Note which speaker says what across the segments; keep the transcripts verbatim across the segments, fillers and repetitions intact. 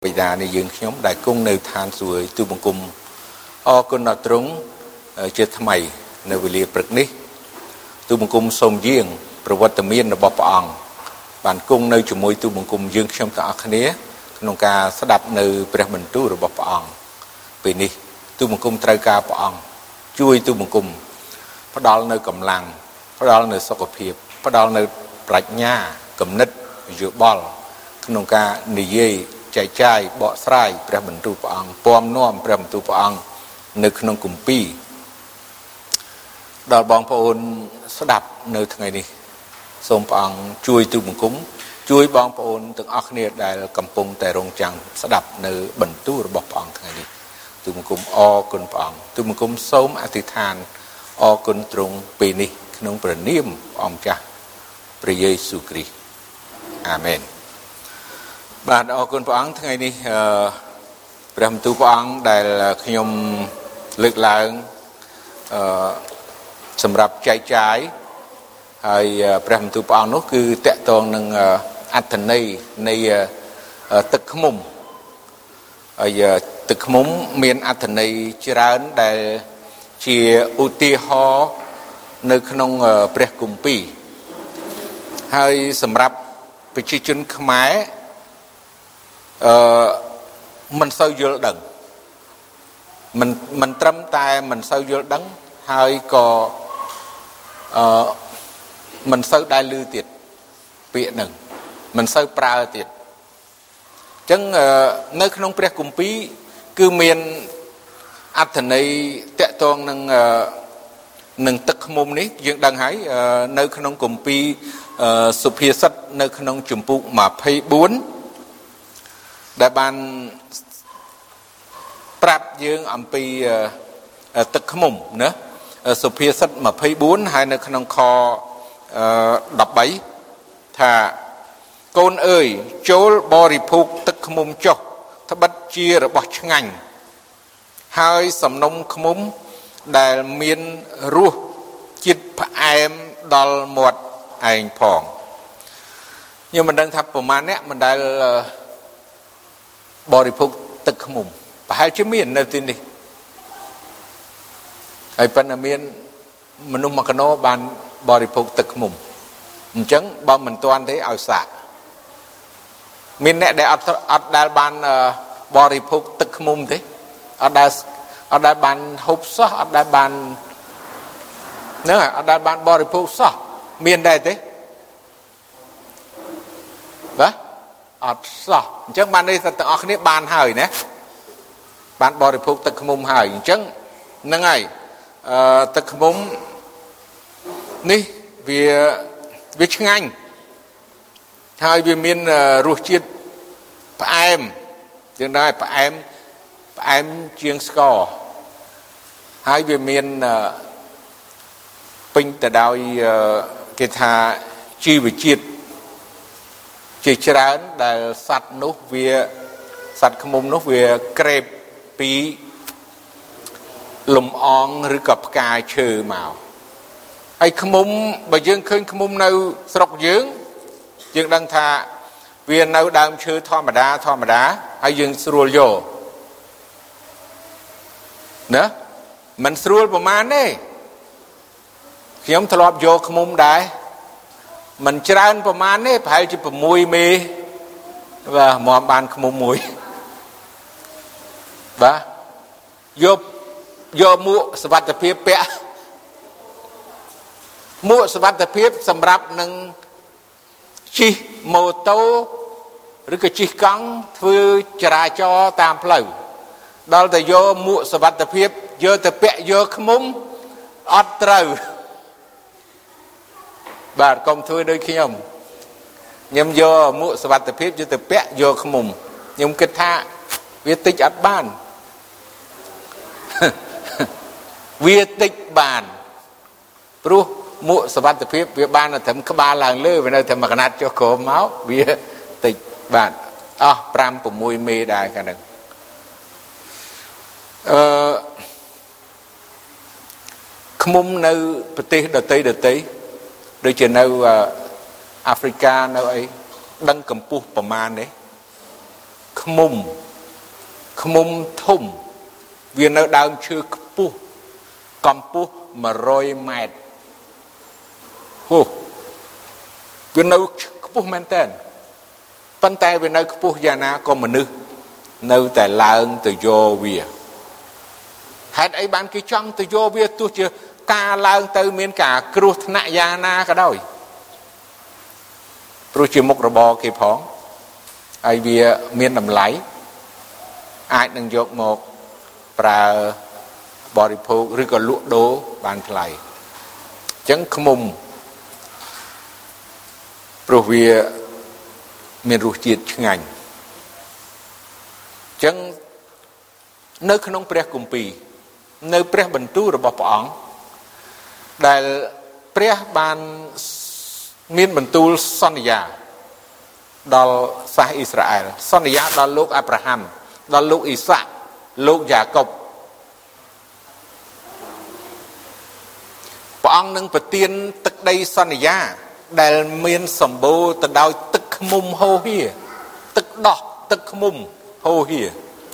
Speaker 1: bây giờ này dương nhóm đại cung nơi than suối tu bồng cung o con nọ trúng chưa tham mày nơi về liệt bực ní tu bồng cung sông giềngประวัติមានរបស់ព្រះអង្គបានគង់នៅជាមួយទូបង្គំយើងខ្ញុំទាំងអស់គ្នាក្នុងការស្ដាប់នៅព្រះបន្ទូលរបស់ព្រះអង្គពេលនេះទូបង្គំត្រូវការព្រះអង្គជួយទូបង្គំផ្ដល់នៅកម្លាំងផ្ដល់នៅសុខភាពផ្ដល់នៅប្រាជ្ញាគំនិតយោបល់ក្នុងការនិយាយចែកចាយបកស្រាយព្រះបន្ទូលព្រះអង្គពំនាំព្រះបន្ទូលព្រះអង្គនៅក្នុងគម្ពីរដល់បងប្អូនស្ដាប់នៅថ្ងៃនេះសូមព្រះអង្គជួយទូបង្គំជួយបងប្អូនទាំងអស់គ្នាដែលកំពុងតែរងចាំស្ដាប់នៅបន្ទូលរបស់ព្រះអង្គថ្ងៃនេះទូបង្គំអរគុណព្រះអង្គទូបង្គំសូមអធិដ្ឋានអរគុណទ្រង់ពេលនេះក្នុងព្រះនាមព្រះអង្គម្ចាស់ព្រះយេស៊ូវគ្រីស្ទអាមែនបាទអរគុណព្រះអង្គថ្ងៃនេះអឺព្រះបន្ទូលព្រះអង្គដែលខ្ញុំលើកឡើងអឺសម្រាប់ចែកចាយហើយព្រះបន្ទូលព្រះអង្គនោះគឺតកតងនឹងអត្ថន័យនៃទឹកឃ្មុំហើយទឹកឃ្មុំមានអត្ថន័យច្រើនដែលជាឧទាហរណ៍នៅក្នុងព្រះគម្ពីរហើយសម្រាប់ប្រជាជនខ្មែរអឺមិនសូវយល់ដឹងមិនមិនត្រឹមតែមិនសូវយល់ដឹងហើយក៏អឺមិនសូវដែលឮទៀតពាក្យហ្នឹងមិនសូវប្រើទៀតអញ្ចឹងនៅក្នុងព្រះគម្ពីរគឺមានអត្ថន័យតកតងនឹងនឹងទឹកឃ្មុំនេះយើងដឹងហើយនៅក្នុងគម្ពីរសុភាសិតនៅក្នុងជំពូកម្ភៃបួនដែលបានប្រាប់យើងអំពីទឹកឃ្មុំណាសុភាសិតម្ភៃបួនហើយនៅក្នុងខដប់បីថាកូនអើយចូលបរិភោគទឹកឃ្មុំចុះត្បិតជារបស់ឆ្ងាញ់ហើយសំណុំឃ្មុំដែលមានរសជាតិផ្អែមដល់មាត់ឯងផងខ្ញុំមិនដឹងថាប្រមាណអ្នកមិនដែលបរិភោគទឹកឃ្មុំប្រហែលជាមាននៅទីនេះហើយប៉ុន្តែមានមនុស្សមួយកណោបានបរិភោគទឹកឃ្មុំអញ្ចឹងបើមិនទាន់ទេឲ្យសាកមានអ្នកដែលអត់អត់ដែលបានបរិភោគទឹកឃ្មុំទេអត់ដែលអត់ដែលបានហូបសោះអត់ដែលបានហ្នឹងអត់ដែលបានបរិភោគសោះមានដែរទេបាទអត់សោះអញ្ចឹងបាននេះទាំងអស់គ្នាបានហើយណាបានបរិភោគទឹកឃ្មុំហើយអញ្ចឹងហ្នឹងហើយអឺទឹកឃ្មុំនេះវាវាឆ្ងាញ់ហើយវាមានរសជាតិផ្អែមយើងដែរផ្អែមផ្អែមជាងស្ករហើយវាមានពេញទៅដោយគេថាជីវជាតិជាច្រើនដែលសត្វនោះវាសត្វឃ្មុំនោះវាក្រេបពីលំអងឬក៏ផ្កាឈើមកហើយឃ្មុំបើយើងឃើញឃ្មុំនៅស្រុកយើងយើងដឹងថាវានៅដើមឈើធម្មតាធម្មតាហើយយើងស្រួលយកណាមិនស្រួលប្រមាណទេខ្ញុំធ្លាប់យកឃ្មុំដែរមិនច្រើនប្រមាណទេប្រហែលជា៦មេបាទមកបានឃ្មុំមួយបាទយកយកមួកសុវត្ថិភាពពាក់មួកសុវត្ថិភាពសម្រាប់នឹងជិះម៉ូតូឬក៏ជិះកង់ធ្វើចរាចរណ៍តាមផ្លូវដល់តែយកមួកសុវត្ថិភាពយកទៅពាក់យកឃ្មុំអត់ត្រូវបាទកុំធ្វើដូចខ្ញុំខ្ញុំយកមួកសុវត្ថិភាពយកទៅពាក់យកឃ្មុំខ្ញុំគិតថាវាតិចអត់បានវាតិចបានព្រោះមួកសុវត្ថិភាពវាបានត្រឹមក្បាលឡើងលើវានៅតែមួយកណាត់ចុះក្រោមមកវាតិចបាទអស់5 6មេដែរកាលហ្នឹងអឺឃ្មុំនៅប្រទេសដទៃដទៃដូចជានៅអាហ្វ្រិកានៅអីដឹងកម្ពស់ប្រមាណទេឃខ្មុំខ្មុំធំវានៅដើមឈើខ្ពស់កម្ពស់một trămម៉ែត្រហូវានៅខ្ពស់មែនតើប៉ុន្តែវានៅខ្ពស់យ៉ាងណាក៏មនុស្សនៅតែឡើងទៅយកវាហេតុអីបានគេចង់ទៅយកវាទោះជាការឡើងទៅមានការគ្រោះថ្នាក់យ៉ាងណាក៏ដោយព្រោះជាមុខរបរគេផងហើយវាមានតម្លៃអាចនឹងយកមកប្រើបរិភោគឬក៏លក់ដូរបានថ្លៃអញ្ចឹងខ្មុំព្រោះវាមានរសជាតិឆ្ងាញ់អញ្ចឹងនៅក្នុងព្រះគម្ពីរនៅព្រះបន្ទូលរបស់ព្រះអង្គដែលព្រះបានមានបន្ទូលសន្យាដល់សាសអ៊ីស្រាអែលសន្យាដល់លោកអាប់រ៉ាហាំដល់លោកអ៊ីសាក់លោកយ៉ាកុបព្រះអង្គនឹងប្រទានទឹកដីសន្យាដែលមានសម្បូរទៅដោយទឹកឃ្មុំហូរហៀទឹកដោះទឹកឃ្មុំហូរហៀ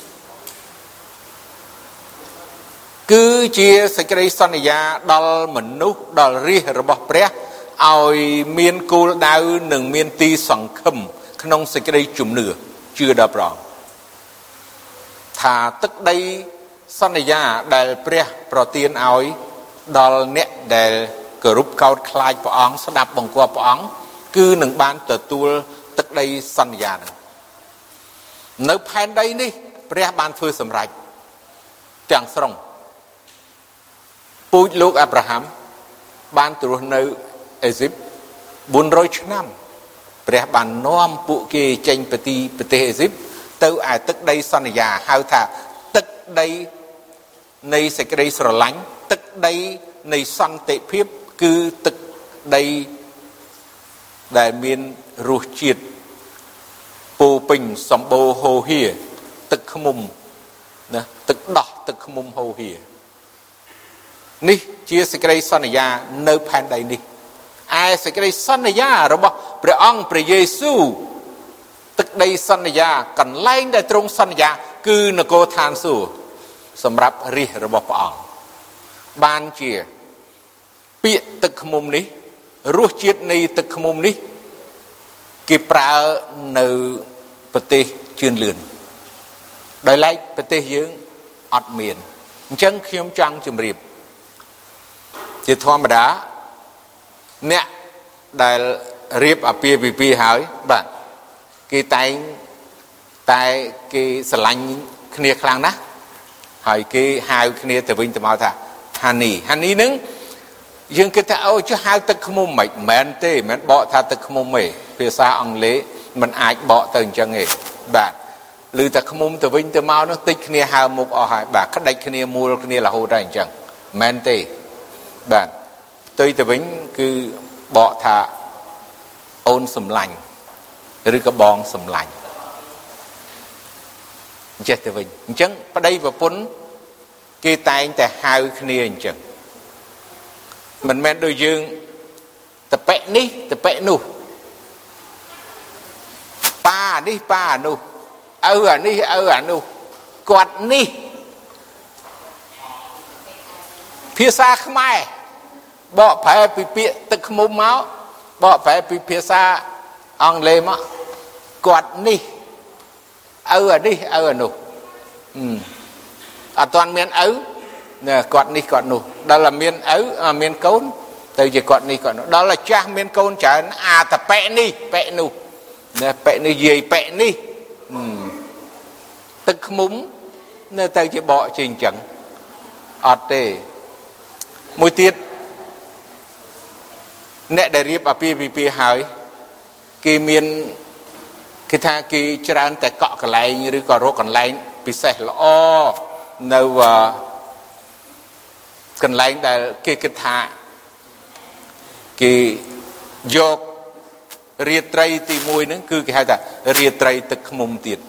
Speaker 1: គឺជាសេចក្តីសន្យាដល់មនុស្សដល់រាជរបស់ព្រះឲ្យមានគោលដៅនិងមានទីសង្ឃឹមក្នុងសេចក្តីជំនឿជឿដល់ព្រះអង្គថាទឹកដីសន្យាដែលព្រះប្រទានឲ្យដល់អ្នកដែលគោរពកោតខ្លាចព្រះអង្គស្ដាប់បង្គាប់ព្រះអង្គគឺនឹងបានទទួលទឹកដីសន្យានឹងនៅផែនដីនេះព្រះបានធ្វើសម្រេចទាំងស្រុងពូជលោកអាប់រ៉ាហាំបានទៅរស់នៅអេស៊ីបbốn trămឆ្នាំព្រះបាននាំពួកគេចេញពីទីប្រទេសអេស៊ីបទៅឯទឹកដីសន្យាហៅថាទឹកដីនៃសេចក្តីស្រឡាញ់ទឹកដីនៃសន្តិភាពគឺទឹកដីដែលមានរសជាតិពោពេញសម្បូរហូរហៀទឹកឃ្មុំណាទឹកដោះទឹកឃ្មុំហូរហៀនេះជាសេចក្តីសន្យានៅផែនដីនេះឯសេចក្តីសន្យារបស់ព្រះអង្គព្រះយេស៊ូវទឹកដីសន្យាកន្លែងដែលទ្រង់សន្យាគឺនគរឋានសួគ៌សម្រាប់រាជរបស់ព្រះអង្គបានជាពាក្យទឹកឃ្មុំនេះរសជាតិនៃទឹកឃ្មុំនេះគេប្រើនៅប្រទេសជឿនលឿនដោយឡែកប្រទេសយើងអត់មានអញ្ចឹងខ្ញុំចង់ជម្រាបជាធម្មតាអ្នកដែលរៀបអាពាហ៍ពិពាហ៍ហើយបាទគេតែងតែគេស្រឡាញ់គ្នាខ្លាំងណាស់ហើយគេហៅគ្នាទៅវិញទៅមកថា honey honey ហ្នឹងយើងគិតថាអូចុះហៅទឹកឃ្មុំមិនមែនទេមិនមែនបកថាទឹកឃ្មុំទេភាសាអង់គ្លេសมันអាចបកទៅអញ្ចឹងទេបាទឬតែឃ្មុំទៅវិញទៅមកនោះតិចគ្នាហៅមុខអស់ហើយបាទក្តិចគ្នាមូលគ្នារហូតដល់អញ្ចឹងមិនមែនទេបាទផ្ទុយទៅវិញគឺបកថាអូនសំឡាញ់ឬក៏បងសំឡាញ់ចេះទៅវិញអញ្ចឹងប្តីប្រពន្ធគេតែងតែហៅគ្នាអញ្ចឹងមិនមែនដូចយើងតប៉ិនេះតប៉ិនោះប៉ានេះប៉ានោះឪអានេះឪអានោះគាត់នេះភាសាខ្មែរបកប្រែពីពាក្យទឹកឃ្មុំមកបកប្រែពីភាសាអង់គ្លេសមកគាត់នេះឪអានេះឪអានោះអត់ទាន់មានឪណែគាត់នេះគាត់នោះដល់តែមានឪមានកូនទៅជាគាត់នេះគាត់នោះដល់តែចាស់មានកូនច្រើនអាតប៉ែនេះប៉ែនោះណែប៉ែនេះយាយប៉ែនេះទឹកឃ្មុំនៅទៅជាបកជាអញ្ចឹងអត់ទេមួយទៀតអ្នកដែលរៀបអាពាហ៍ពិពាហ៍ហើយគេមានគេថាគេច្រើនតែកក់កន្លែងឬក៏រកកន្លែងពិសេសល្អនៅកន្លែងដែលគេគិតថាគេយករាត្រីទីមួយហ្នឹងគឺគេហៅថារាត្រីទឹកឃ្មុំទៀត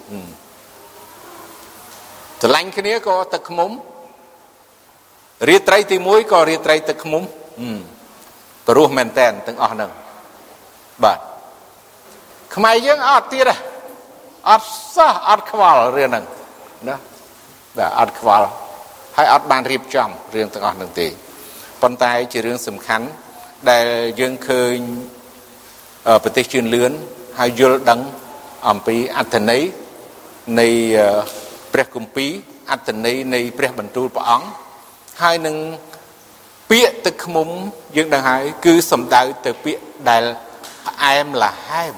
Speaker 1: ស្រឡាញ់គ្នាក៏ទឹកឃ្មុំរាត្រីទីមួយក៏រាត្រីទឹកឃ្មុំព្រោះមែនតែនទាំងអស់ហ្នឹងបាទខ្មែរយើងអត់ទៀតអត់សោះអត់ខ្វល់រឿងហ្នឹងណាបាទអត់ខ្វល់ហើយអត់បានរៀបចំរឿងទាំងអស់ហ្នឹងទេប៉ុន្តែជារឿងសំខាន់ដែលយើងឃើញប្រទេសជឿនលឿនហើយយល់ដឹងអំពីអត្ថន័យនៃព្រះគម្ពីរអត្ថន័យនៃព្រះបន្ទូលព្រះអង្គហើយនឹងពាក្យទឹកឃ្មុំយើងដឹងហើយគឺសំដៅទៅពាក្យដែលផ្អែមល្ហែម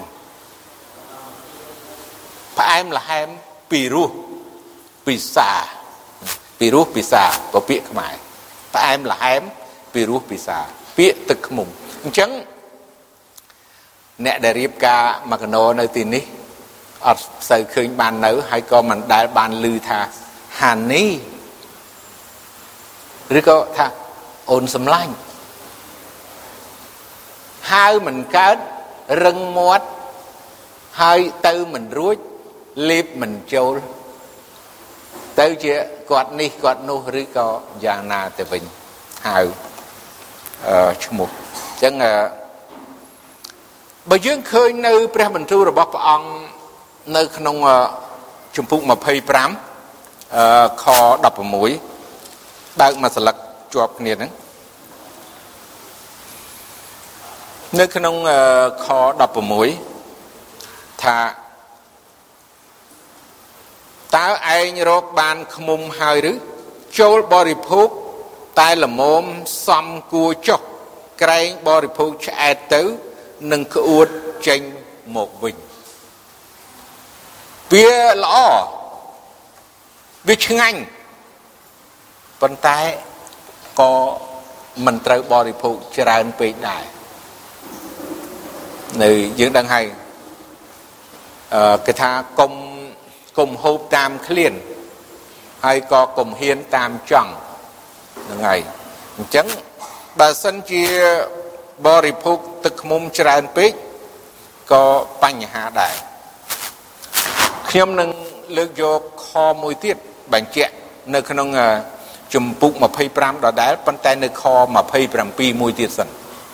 Speaker 1: ផ្អែមល្ហែមពីរសពិសាពីរសពិសាក៏ពាក្យខ្មែរផ្អែមល្ហែមពីរសពិសាពាក្យទឹកឃ្មុំអញ្ចឹងអ្នកដែលរៀបការមកណោនៅទីនេះអត់សូវឃើញបាននៅហើយក៏មិនដែលបានឮថាហានីឬក៏ថាអូនសម្លាញ់ហៅមិនកើតរឹងមាត់ហើយទៅមិនរួចលេបមិនចូលទៅជាគាត់នេះគាត់នោះឬក៏យ៉ាងណាទៅវិញហៅអឺឈ្មោះអញ្ចឹងបើយើងឃើញនៅព្រះបន្ទូលរបស់ព្រះអង្គនៅក្នុងជំពូកម្ភៃប្រាំអឺខដប់ប្រាំមួយបើកមួយស្លឹកជាប់គ្នាហ្នឹងនៅក្នុងខដប់ប្រាំមួយថាតើឯងរកបានឃ្មុំហើយឬចូលបរិភោគតែល្មមសំគួរចុះក្រែងបរិភោគឆ្អែតទៅនឹងក្អួតចេញមកវិញវាល្អវាឆ្ងាញ់ប៉ុន្តែក៏មិនត្រូវបរិភោគច្រើនពេកដែរនៅយើងដឹងហើយអឺគេថាកុំកុំហូបតាមឃ្លានហើយក៏កុំហ៊ានតាមចង់ហ្នឹងហើយអញ្ចឹងបើសិនជាបរិភោគទឹកឃ្មុំច្រើនពេកក៏បញ្ហាដែរខ្ញុំនឹងលើកយកខមួយទៀតបញ្ជាក់នៅក្នុងជំពូកម្ភៃប្រាំដដែលប៉ុន្តែនៅខម្ភៃប្រាំពីរមួយទៀតសិន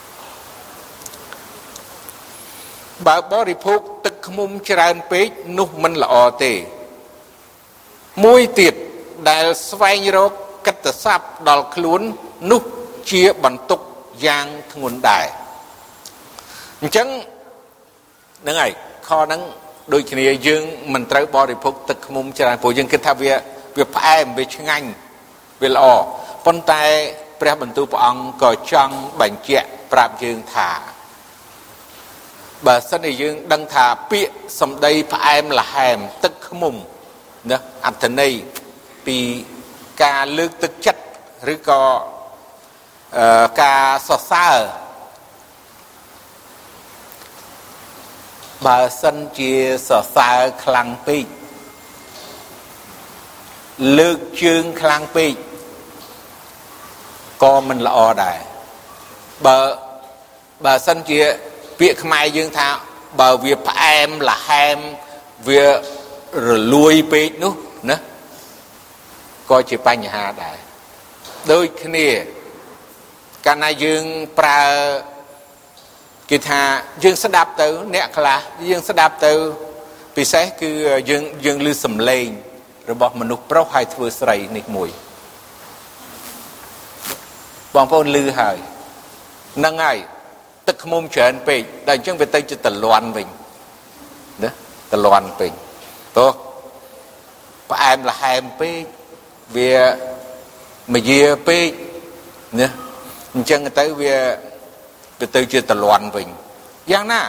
Speaker 1: បើបរិភោគទឹកឃ្មុំច្រើនពេកនោះមិនល្អទេមួយទៀតដែលស្វែងរកកិត្តិស័ព្ទដល់ខ្លួននោះជាបន្ទុកយ៉ាងធ្ងន់ដែរអញ្ចឹងហ្នឹងហើយខហ្នឹងដូចគ្នាយើងមិនត្រូវបរិភោគទឹកឃ្មុំច្រើនព្រោះយើងគិតថាវាវាផ្អែមវាឆ្ងាញ់វាល្អប៉ុន្តែព្រះបន្ទូលព្រះអង្គក៏ចង់បញ្ជាក់ប្រាប់យើងថាបើសិនជាយើងដឹងថាពាក្យសម្ដីផ្អែមល្ហែមទឹកឃ្មុំណាអត្ថន័យពីការលើកទឹកចិត្តឬក៏អឺការសរសើរបើសិនជាសរសើរខ្លាំងពេកលើកជើងខ្លាំងពេកក៏មិនល្អដែរបើបើសិនជាពាក្យខ្មែរយើងថាបើវាផ្អែមល្ហែមវារលួយពេកនោះណាក៏ជាបញ្ហាដែរដូចគ្នាកាលណាយើងប្រើគេថាយើងស្ដាប់ទៅអ្នកខ្លះយើងស្ដាប់ទៅពិសេសគឺយើងយើងឮសំឡេងរបស់មនុស្សប្រុសហើយធ្វើស្រីនេះមួយបងប្អូនឮហើយហ្នឹងហើយទឹកឃ្មុំច្រើនពេកដល់អញ្ចឹងវាទៅជាតលន់វិញណាតលន់ពេកតោះផ្អែមល្ហែមពេកវាមយាពេកណាអញ្ចឹងទៅវាវាទៅជាតលន់វិញយ៉ាងណា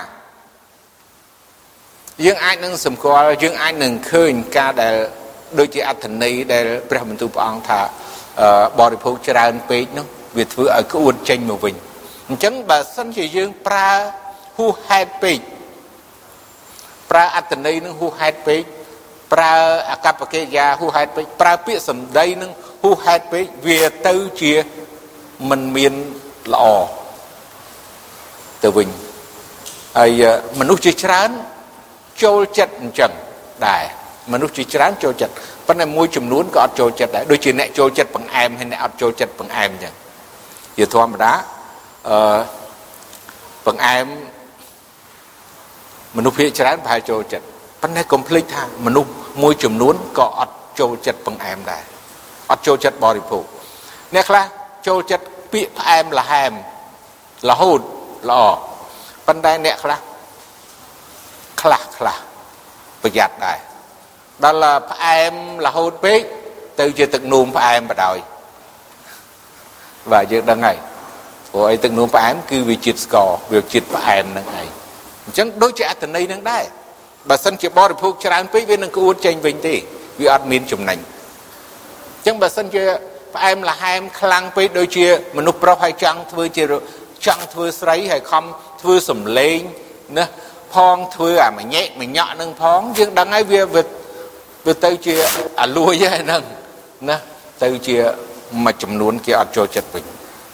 Speaker 1: យើងអាចនឹងសម្គាល់យើងអាចនឹងឃើញការដែលដូចជាអត្ថន័យដែលព្រះបន្ទូលព្រះអង្គថាបរិភោគច្រើនពេកនោះវាធ្វើឲ្យក្អួតចេញមកវិញអញ្ចឹងបើសិនជាយើងប្រើហួសហេតុពេកប្រើអត្ថន័យនឹងហួសហេតុពេកប្រើអកប្បកិរិយាហួសហេតុពេកប្រើពាក្យសម្ដីនឹងហួសហេតុពេកវាទៅជាមិនមានល្អទៅវិញហើយមនុស្សជាច្រើនចូលចិត្តអញ្ចឹងដែរមនុស្សជាច្រើនចូលចិត្តប៉ុន្តែមួយចំនួនក៏អត់ចូលចិត្តដែរដូចជាអ្នកចូលចិត្តបង្អែមហើយអ្នកអត់ចូលចិត្តបង្អែមអញ្ចឹងជាធម្មតាអឺបង្អែមមនុស្សភាគច្រើនប្រហែលចូលចិត្តប៉ុន្តែកុំភ្លេចថាមនុស្សមួយចំនួនក៏អត់ចូលចិត្តបង្អែមដែរអត់ចូលចិត្តបរិភោគអ្នកខ្លះចូលចិត្តពាក្យផ្អែមល្ហែមរហូតល្អប៉ុន្តែអ្នកខ្លះខ្លះខ្លះប្រយ័ត្នដែរដល់ផ្អែមរហូតពេកទៅជាទឹកនោមផ្អែមបដ ாய் បាទយើងដឹងហើយព្រោះអីទឹកនោមផ្អែមគឺវាជាតិស្ករវាជាតិផ្អែមហ្នឹងឯងអញ្ចឹងដូចជាអត្ថន័យហ្នឹងដែរបើសិនជាបរិភោគច្រើនពេកវានឹងក្អួតចេញវិញទេវាអត់មានចំណេញអញ្ចឹងបើសិនជាផ្អែមល្ហែមខ្លាំងពេកដូចជាមនុស្សប្រុសហើយចង់ធ្វើជាចង់ធ្វើស្រីហើយខំធ្វើសំលេងណាផងធ្វើអាមញែកមញក់នឹងផងយើងដឹងហើយវាវាទៅជាអាលួយហ្នឹងណាទៅជាមួយចំនួនគេអត់ចូលចិត្តវិញ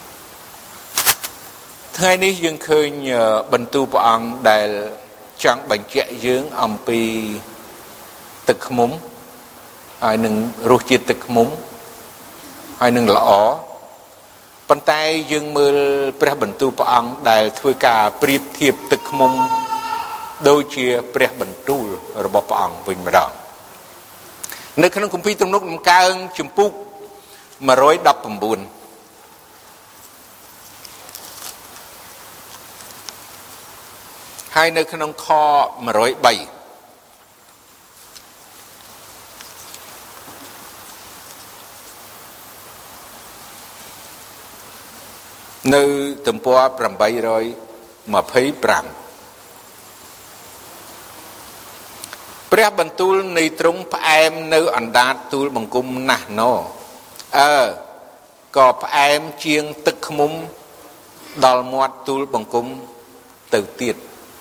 Speaker 1: ថ្ងៃនេះយើងឃើញបន្ទូលព្រះអង្គដែលចង់បញ្ជាក់យើងអំពីទឹកឃ្មុំហើយនឹងរសជាតិទឹកឃ្មុំហើយនឹងល្អប៉ុន្តែយើងមើលព្រះបន្ទូលព្រះអង្គដែលធ្វើការប្រៀបធៀបទឹកឃ្មុំដូចជាព្រះបន្ទូលរបស់ព្រះអង្គវិញម្ដងនៅក្នុងគម្ពីរទំនុកដំកើងជំពូកmột trăm mười chínហើយនៅក្នុងខmột trăm baនៅទំព័រ825ព្រះបន្ទូលនៃទ្រង់ផ្អែមនៅអណ្ដាតទូលបង្គំណាស់ណោអើក៏ផ្អែមជាងទឹកឃ្មុំដល់មាត់ទូលបង្គំទៅទៀត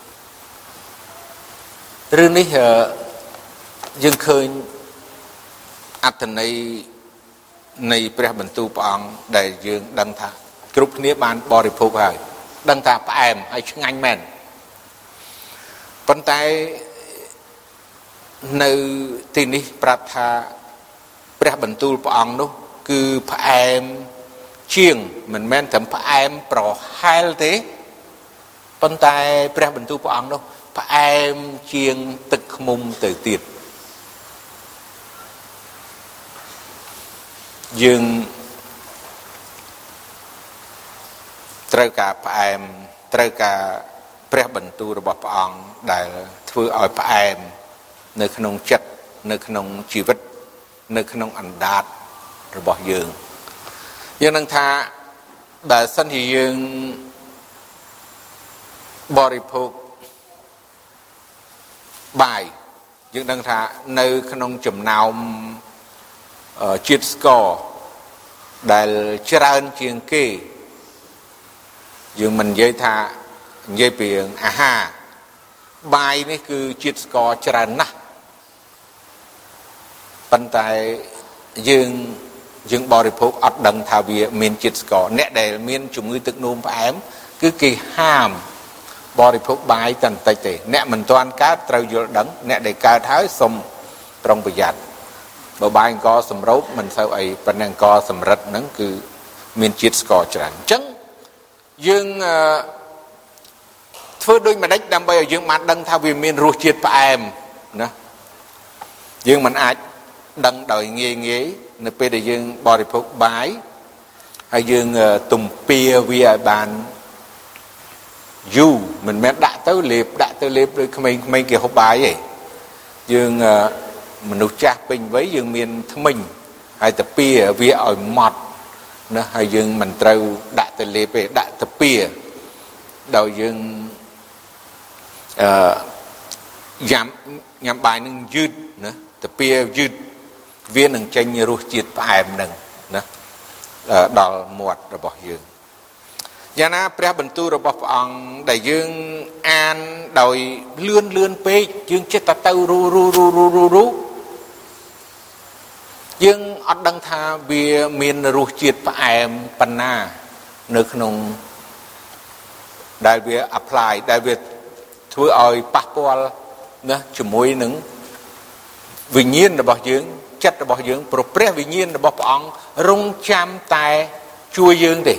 Speaker 1: រឿងនេះយើងឃើញអត្ថន័យនៃព្រះបន្ទូលព្រះអង្គដែលយើងដឹងថាគ្រប់គ្នាបានបរិភោគហើយដឹងថាផ្អែមហើយឆ្ងាញ់មែនប៉ុន្តែនៅទីនេះប្រាប់ថាព្រះបន្ទូលព្រះអង្គនោះគឺផ្អែមជាងមិនមែនតែផ្អែមប្រហែលទេប៉ុន្តែព្រះបន្ទូលព្រះអង្គនោះផ្អែមជាងទឹកឃ្មុំទៅទៀតយើងត្រូវការផ្អែមត្រូវការព្រះបន្ទូលរបស់ព្រះអង្គដែលធ្វើឲ្យផ្អែមនៅក្នុងចិត្តនៅក្នុងជីវិតនៅក្នុងអណ្ដាតរបស់យើងយើងនឹងថាបើសិនជាយើងបរិភោគបាយយើងដឹងថានៅក្នុងចំណោមជាតិស្ករដែលច្រើនជាងគេយើងមិននិយាយថានិយាយពីអាហារបាយនេះគឺជាតិស្ករច្រើនណាស់ប៉ុន្តែយើងយើងបរិភោគអត់ដឹងថាវាមានជាតិស្ករអ្នកដែលមានជំងឺទឹកនោមផ្អែមគឺគេហាមបរិភោគបាយតែបន្តិចទេអ្នកមិនទាន់កើតត្រូវយល់ដឹងអ្នកដែលកើតហើយសូមប្រុងប្រយ័ត្នបើបាយអង្គសម្រូបមិនសូវអីប៉ុន្តែអង្គសម្រិតហ្នឹងគឺមានជាតិស្ករច្រើនអញ្ចឹងយើងធ្វើដូចម្ដេចដើម្បីឲ្យយើងបានដឹងថាវាមានរសជាតិផ្អែមណាយើងមិនអាចដឹងដោយងាយងាយនៅពេលដែលយើងបរិភោគបាយហើយយើងទំពាវាឲ្យបានយូរមិនមែនដាក់ទៅលេបដាក់ទៅលេបដូចក្មេងៗគេហូបបាយទេយើងមនុស្សចាស់ពេញវ័យយើងមានថ្មិញហើយទំពាវាឲ្យម៉ត់ណាហើយយើងមិនត្រូវដាក់ទៅលេបទេដាក់ទំពាដោយយើងអឺញ៉ាំញ៉ាំបាយនឹងយឺតណាទំពាយឺតវានឹងចេញរសជាតិផ្អែមនឹងណាដល់មាត់របស់យើងយ៉ាងណាព្រះបន្ទូលរបស់ព្រះអង្គដែលយើងអានដោយលឿនលឿនពេកយើងចិត្តតែទៅរੂរੂរੂរੂរੂរੂយើងអត់ដឹងថាវាមានរសជាតិផ្អែមប៉ុណ្ណានៅក្នុងដែលវា apply ដែលវាធ្វើឲ្យប៉ះពាល់ណាជាមួយនឹងវិញ្ញាណរបស់យើងចិត្តរបស់យើងព្រោះព្រះវិញ្ញាណរបស់ព្រះអង្គរងចាំតែជួយយើងទេ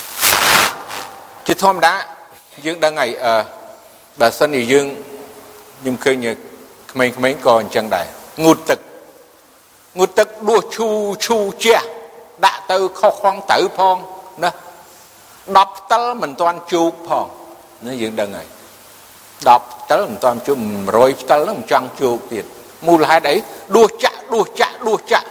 Speaker 1: ជាធម្មតាយើងដឹងហើយអឺបើសិនជាយើង nhưng khi như mấy mấy còn chẳng đại ngụt tực ngụt tực đua chu chu chia đã từ kho khoang tử phong nè đọc tới mình toàn chu phong nó dựng đằng này đọc tới mình toàn chu rồi tới mình trăng chu tiền mua lại đấy đua chạ đua chạ đua chạ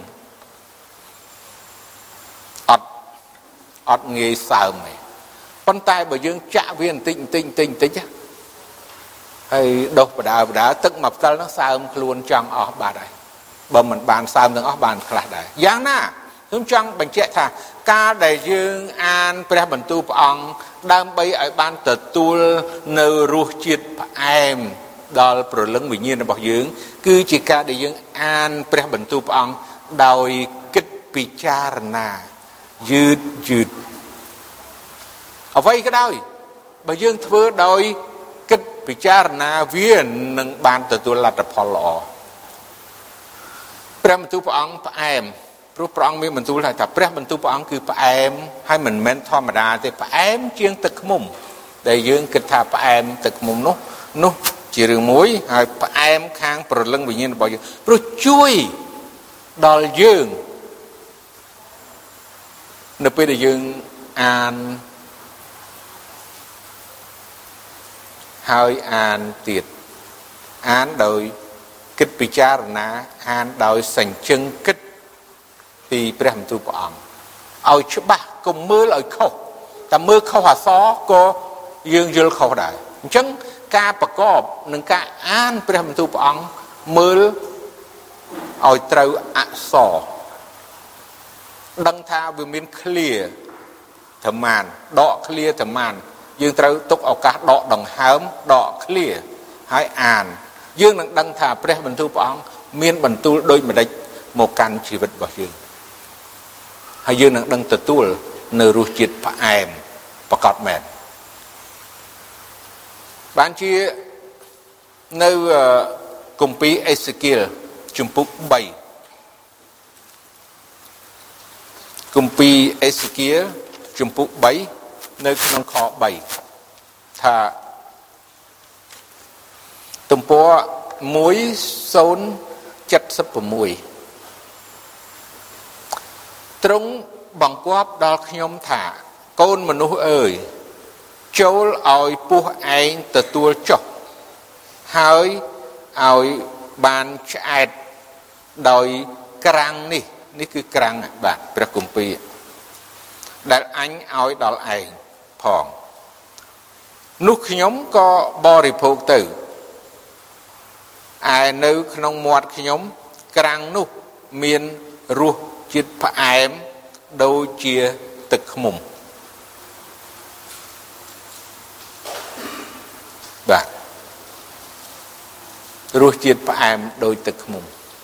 Speaker 1: ọt ọt nghề sờ mày con tay bởi dương chạ viên tinh tinh tinh tinh chứ hay đâu bà đá bà đá tức mập tới nó sờ luôn trăng ở bà đây bà mình bàn sờ từng ở bàn khá đây giang na chúng trăng bằng trẻ thà ca đại dương anព្រះបន្ទូលព្រះអង្គដើម្បីឲ្យបានទទួលនៅរសជាតិផ្អែមដល់ព្រលឹងវិញ្ញាណរបស់យើងគឺជាការដែលយើងអានព្រះបន្ទូលព្រះអង្គដោយគិតពិចារណាយឺតយឺតអ្វីក៏ដោយបើយើងធ្វើដោយគិតពិចារណាវានឹងបានទទួលលទ្ធផលល្អព្រះបន្ទូលព្រះអង្គផ្អែមព្រោះព្រះអង្គមានបន្ទូលថាព្រះបន្ទូលព្រះអង្គគឺផ្អែមហើយមិនមែនធម្មតាទេផ្អែមជាងទឹកឃ្មុំដែលយើងគិតថាផ្អែមទឹកឃ្មុំនោះនោះជារឿងមួយហើយផ្អែមខាងព្រលឹងវិញ្ញាណរបស់យើងព្រោះជួយដល់យើងនៅពេលដែលយើងអានហើយអានទៀតអានដោយគិតពិចារណាអានដោយសញ្ជឹងគិតពីព្រះបន្ទូលព្រះអង្គឲ្យច្បាស់កុំមើលឲ្យខុសតែមើលខុសអក្សរក៏យើងយល់ខុសដែរអញ្ចឹងការប្រកបនឹងការអានព្រះបន្ទូលព្រះអង្គមើលឲ្យត្រូវអក្សរដឹងថាវាមាន clear ត្រមានដក clear ត្រមានយើងត្រូវទុកឱកាសដកដង្ហើមដក clear ហើយអានយើងនឹងដឹងថាព្រះបន្ទូលព្រះអង្គមានបន្ទូលដូចម្ដេចមកកាន់ជីវិតរបស់យើងហើយយើងនឹងដឹងទទួលនៅរសជាតិផ្អែមប្រកបមែនបានជានៅគម្ពីរអេសេគៀលជំពូកបីគម្ពីរអេសេគៀលជំពូកបីនៅក្នុងខបីថាទំព័រមួយnghìn bảy trăm bảy mươi sáuទ្រង់បង្គាប់ដល់ខ្ញុំថាកូនមនុស្សអើយចូលឲ្យពោះឯងទទួលចុះហើយឲ្យបានឆ្អែតដោយក្រាំងនេះនេះគឺក្រាំងបាទព្រះគម្ពីរដែលអញឲ្យដល់ឯងផងនោះខ្ញុំក៏បរិភោគទៅឯនៅក្នុងមាត់ខ្ញុំក្រាំងនោះមានរសជាតិផ្អែមដូចជាទឹកឃ្មុំបាទរសជាតិផ្អែមដូចទឹកឃ្មុំ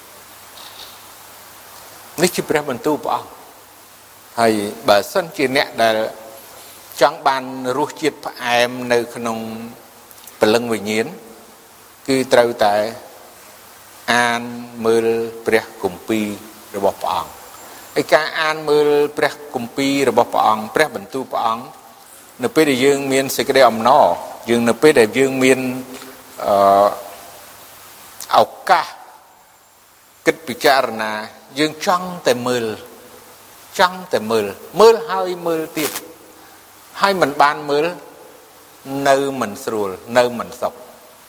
Speaker 1: នេះជាព្រះបន្ទូលព្រះអង្គហើយបើសិនជាអ្នកដែលចង់បានរសជាតិផ្អែមនៅក្នុងព្រលឹងវិញ្ញាណគឺត្រូវតែអានមើលព្រះគម្ពីររបស់ព្រះអង្គហើយការអានមើលព្រះគម្ពីររបស់ព្រះអង្គព្រះបន្ទូលព្រះអង្គនៅពេលដែលយើងមានសេចក្តីអំណរយើងនៅពេលដែលយើងមានអឺឱកាសគិតពិចារណាយើងចង់តែមើលចង់តែមើលមើលហើយមើលទៀតហើយមិនបានមើលនៅមិនស្រួលនៅមិនសុខ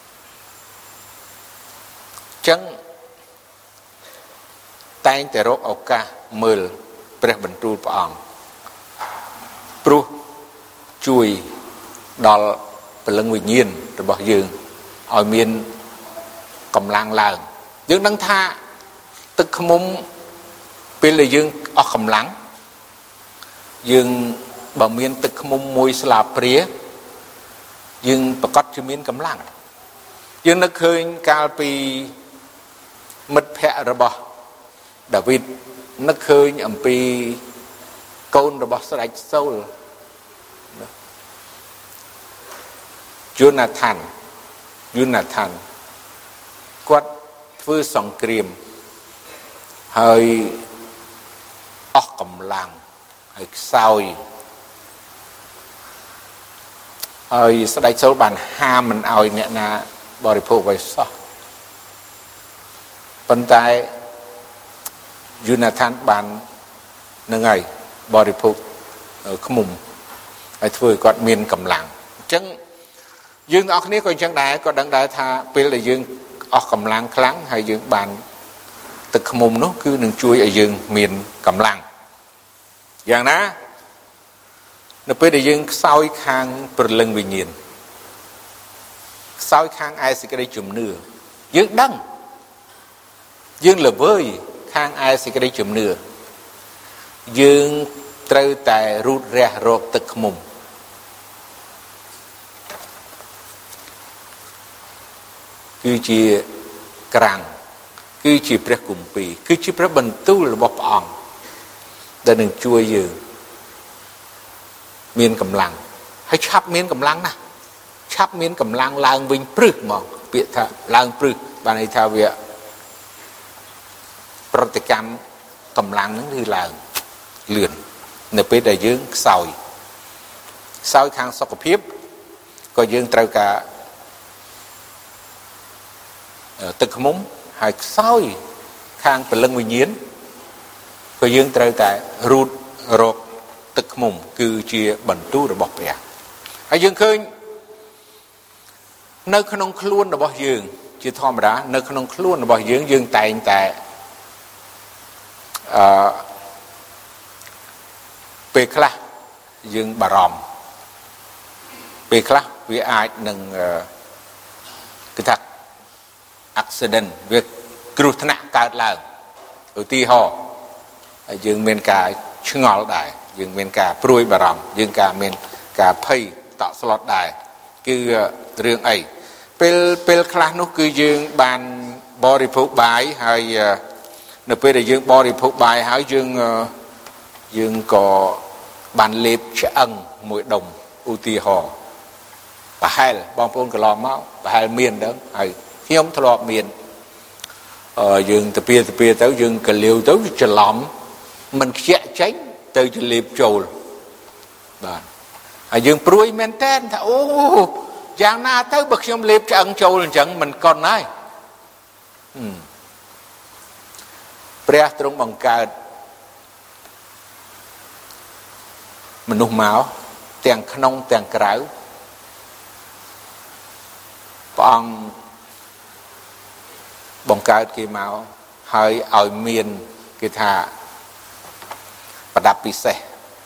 Speaker 1: ចឹងតែងតែរកឱកាសមើលព្រះបន្ទូលព្រះអង្គព្រោះជួយដល់ព្រលឹងវិញ្ញាណរបស់យើងឲ្យមានកម្លាំងឡើងយើងដឹងថាទឹកឃ្មុំពេលដែលយើងអស់កម្លាំងយើងបើមានទឹកឃ្មុំមួយស្លាបព្រាយើងប្រកាសជាមានកម្លាំងយើងនឹកឃើញកាលពីមិត្តភ័ក្តិរបស់ដាវីតនឹកឃើញអំពីកូនរបស់ស្ដេចសូលយូណាថានយូណាថានគាត់ធ្វើសង្គ្រាមហើយអស់កម្លាំងហើយខ្សោយហើយស្ដេចសូលបានហាមមិនឲ្យអ្នកណាបរិភោគអ្វីសោះប៉ុន្តែយូណាថានបាននឹងហើយបរិភោគខ្មុំហើយធ្វើឲ្យគាត់មានកម្លាំងអញ្ចឹងយើងទាំងអស់គ្នាក៏អញ្ចឹងដែរក៏ដឹងដែរថាពេលដែលយើងអស់កម្លាំងខ្លាំងហើយយើងបានទឹកខ្មុំនោះគឺនឹងជួយឲ្យយើងមានកម្លាំងយ៉ាងណានៅពេលដែលយើងខ្សោយខាងព្រលឹងវិញ្ញាណខ្សោយខាងឯសេចក្តីជំនឿយើងដឹងយើងល្វើយខាងឯសេចក្តីជំនឿយើងត្រូវតែរូតរះរកទឹកខ្មុំគឺជាក្រាំងគឺជាព្រះគម្ពីរគឺជាព្រះបន្ទូលរបស់ព្រះអង្គដែលនឹងជួយយើងមានកម្លាំងហើយឆាប់មានកម្លាំងណាស់ឆាប់មានកម្លាំងឡើងវិញព្រឹសហ្មងពាក្យថាឡើងព្រឹសបានន័យថាវាប្រតិកម្មកម្លាំងហ្នឹងគឺឡើងលឿននៅពេលដែលយើងខ្សោយខ្សោយខាងសុខភាពក៏យើងត្រូវការទឹកខ្មុំហើយខ្សោយខាងព្រលឹងវិញ្ញាណក៏យើងត្រូវតែរូតរកទឹកខ្មុំគឺជាបន្ទូលរបស់ព្រះហើយយើងឃើញនៅក្នុងខ្លួនរបស់យើងជាធម្មតានៅក្នុងខ្លួនរបស់យើងយើងតែងតែអឺពេលខ្លះយើងបារម្ភពេលខ្លះវាអាចនឹងគឺថា accident វាគ្រោះថ្នាក់កើតឡើងឧទាហរណ៍ហើយយើងមានការឆ្ងល់ដែរយើងមានការព្រួយបារម្ភយើងការមានការភ័យតក់ស្លុតដែរគឺរឿងអីពេលពេលខ្លះនោះគឺយើងបានបរិភោគបាយហើយនៅពេលដែលយើងបរិភោគបាយហើយយើងយើងក៏បានលេបឆ្អឹងមួយដុំឧទាហរណ៍ប្រហែលបងប្អូនកន្លងមកប្រហែលមានដែរហើយខ្ញុំធ្លាប់មានអឺយើងទៅពីទៅពីទៅយើងកលាវទៅច្រឡំមិនខ្ជាក់ចេញទៅចលេបចូលបាទហើយយើងព្រួយមែនតើថាអូយ៉ាងណាទៅបើខ្ញុំលេបឆ្អឹងចូលអញ្ចឹងមិនកុនហើយព្រះទ្រង់បង្កើតមនុស្សមកទាំងក្នុងទាំងក្រៅព្រះអង្គបង្កើតគេមកហើយឲ្យមានគេថាប្រដាប់ពិសេស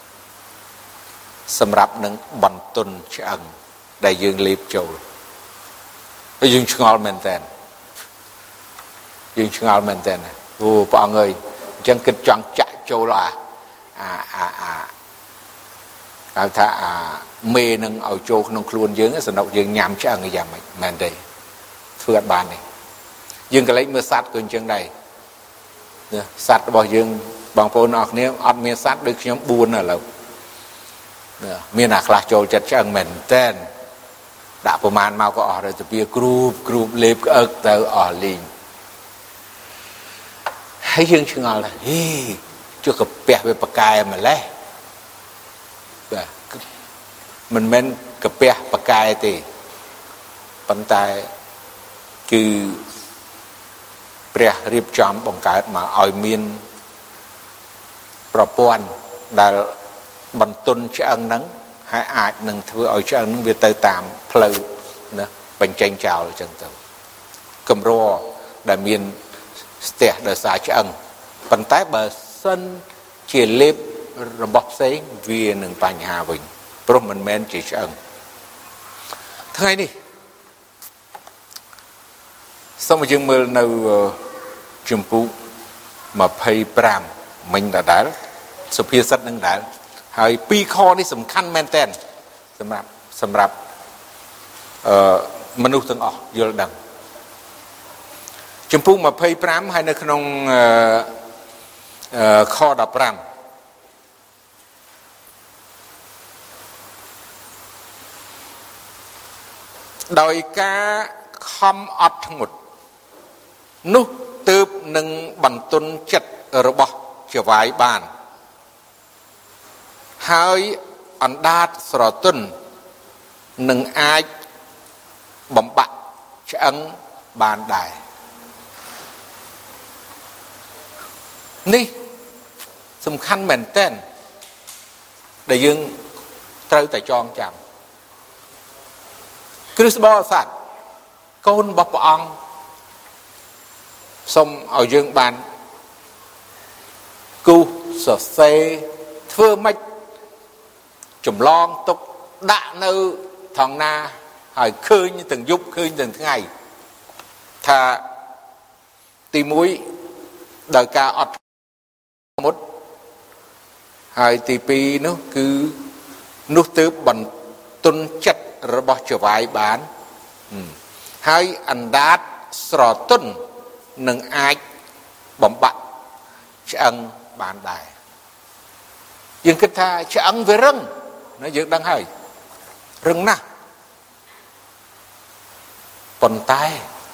Speaker 1: សម្រាប់នឹងបន្ទន់ឆ្អឹងដែលយើងលេបចូលហើយយើងឆ្ងល់មែនតើយើងឆ្ងល់មែនតើអូព្រះអង្គអើយអញ្ចឹងគិតចង់ចាក់ចូលអាអាអាអាហៅថាអាមេនឹងឲ្យចូលក្នុងខ្លួនយើងសម្រាប់យើងញ៉ាំឆ្អឹងយ៉ាងម៉េចមែនទេធ្វើអត់បានទេយើងក៏លេចមើលសត្វក៏អញ្ចឹងដែរសត្វរបស់យើងបងប្អូនអរគ្នាអត់មានសត្វដូចខ្ញុំបួនឥឡូវមានអាខ្លះចូលចិត្តឆ្អឹងមែនតែនដាក់ប្រមាណមកក៏អស់ទៅពីគ្រូបគ្រូបលេបក្អឹកទៅអស់លីងហើយយើងឆ្ងល់ថាហេជួកាពះវាប្រកែម្លេះបាទមិនមែនកាពះប្រកែទេប៉ុន្តែគឺព្រះរៀបចំបង្កើតមកឲ្យមានប្រព័ន្ធដែលបន្ទន់ឆ្អឹងហ្នឹងហើយអាចនឹងធ្វើឲ្យឆ្អឹងហ្នឹងវាទៅតាមផ្លូវណាបញ្ចេញចោលអញ្ចឹងទៅកម្រដែលមានស្ទះដោយសារឆ្អឹងប៉ុន្តែបើសិនជាលេបរបស់ផ្សេងវានឹងបញ្ហាវិញព្រោះមិនមែនជាឆ្អឹងថ្ងៃនេះសូមយើងមើលនៅជំពូកยี่สิบห้าមិញដដែលសុភាសិតនឹងដែរហើយពីរខនេះសំខាន់មែនតើសម្រាប់សម្រាប់អឺមនុស្សទាំងអស់យល់ដឹងជំពូកยี่สิบห้าហើយនៅក្នុងអឺខដប់ប្រាំដោយការខំអត់ធ្មត់នោះទើបនឹងបន្ទន់ចិត្តរបស់ចវាយបានហើយអណ្ដាតស្រទន់នឹងអាចបំបាក់ឆ្អឹងបានដែរនេះសំខាន់មែនទែនដែលយើងត្រូវតែចងចាំគ្រិស្តបរិស័ទកូនរបស់ព្រះអង្គសូមឲ្យយើងបានគូសរសេរធ្វើម៉េចចម្លងទុកដាក់នៅថងណាហើយឃើញទាំងយប់ឃើញទាំងថ្ងៃថាទីមួយដោយការអត់មុតហើយទីពីរនោះគឺនោះទើបបន្ទន់ចិត្តរបស់ចវាយបានហើយអណ្ដាតស្រទន់នឹងអាចបំបាក់ឆ្អឹងបានដែរយើងគិតថាឆ្អឹងវារឹងណាយើងដឹងហើយរឹងណាស់ប៉ុន្តែ